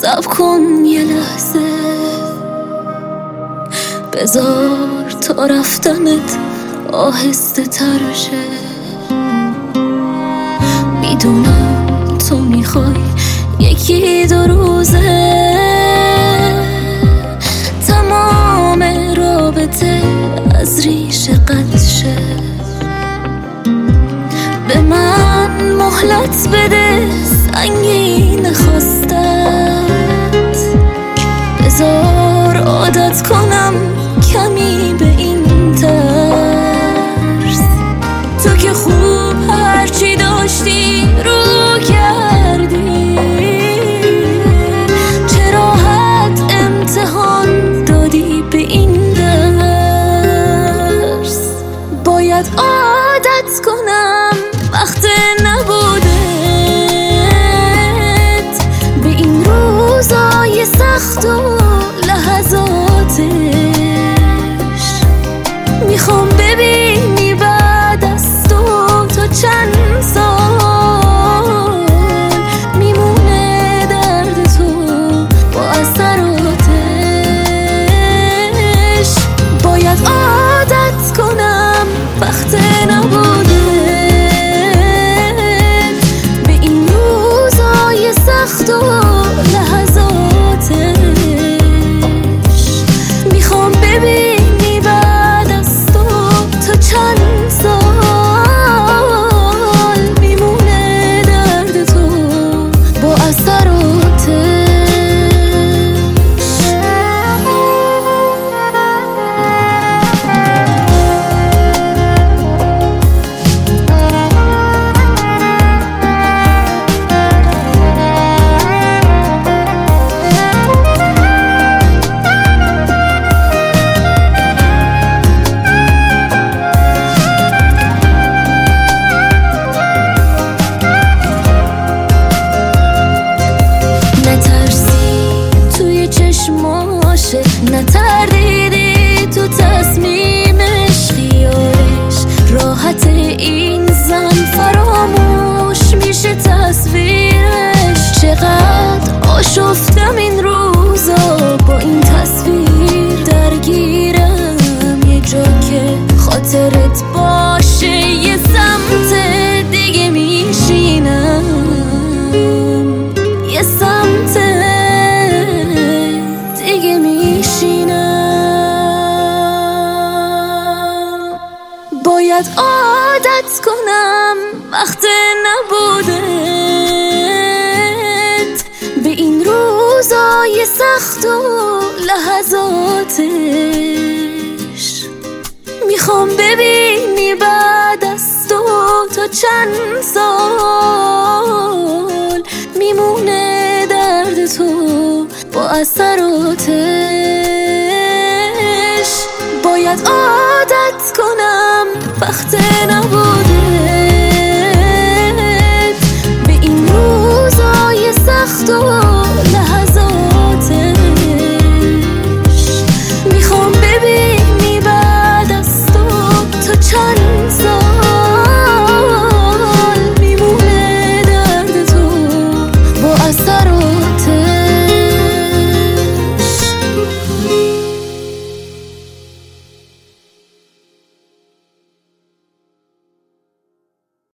صبر کن یه لحظه، بذار تا رفتنت آهسته تر شه. میدونم تو میخوای یکی دو روزه تمام رابطه از ریشه قطع شه. به من مهلت بده، سنگین خواستت، بذار عادت کنم کمی به این ترس. تو که خوب هرچی داشتی رو کردی، چه راحت امتحان دادی به این درس. باید عادت کنم وقت نبودت به این روزای سخت و لحظاتش. میخوام ببینی بعد از تو چند سال میمونه درد تو با اثراتش. باید عادت کنم وقت نبودت به این روزای سخت و لحظاتش. میخوام ببینی بعد از تو چند سال میمونه درد تو با اثراتش. نتردیدی تو تصمیمش، خیالش راحت این زن فراموش میشه تصویرش. چقدر آشفتم این روزا با این تصویر، درگیرم یه جا که خاطرت باشه، یه سمت دیگه میشینم، یه سمت دیگه میشینم. باید عادت کنم وقت نبودت به این روزای سخت و لحظاتش. میخوام ببینی بعد از تو تا چند سال میمونه درد تو با اثراتش. باید عادت کنم وقت نبود